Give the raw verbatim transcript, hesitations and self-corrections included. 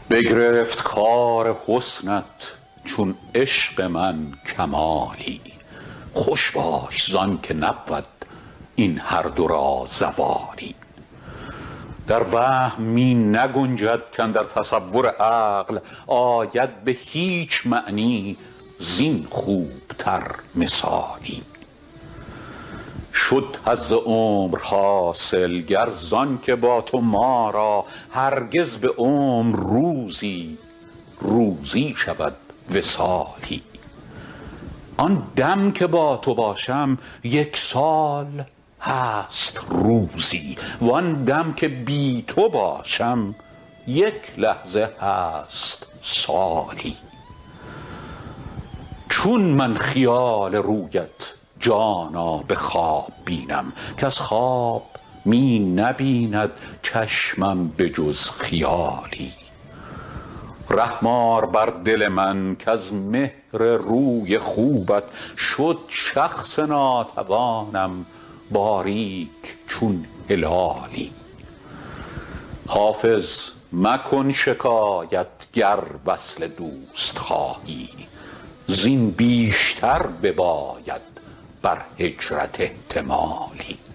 بگرفت کار حسنت چون عشق من کمالی، خوش باش زان که نبود این هر دو را زوالی. در وهم می نگنجد کاندر تصور عقل آید به هیچ معنی زین خوبتر مثالی. شد حظ عمر حاصل گر زان که با تو ما را هرگز به عمر روزی روزی شود وصالی. آن دم که با تو باشم یک سال هست روزی، وان دم که بی تو باشم یک لحظه هست سالی. چون من خیال رویت جانا به خواب بینم، کز خواب می نبیند چشمم به جز خیالی. رحم آر بر دل من کز مهر روی خوبت شد شخص ناتوانم باریک چون هلالی. حافظ مکن شکایت گر وصل دوست خواهی، زین بیشتر بباید بر هجرت احتمالی.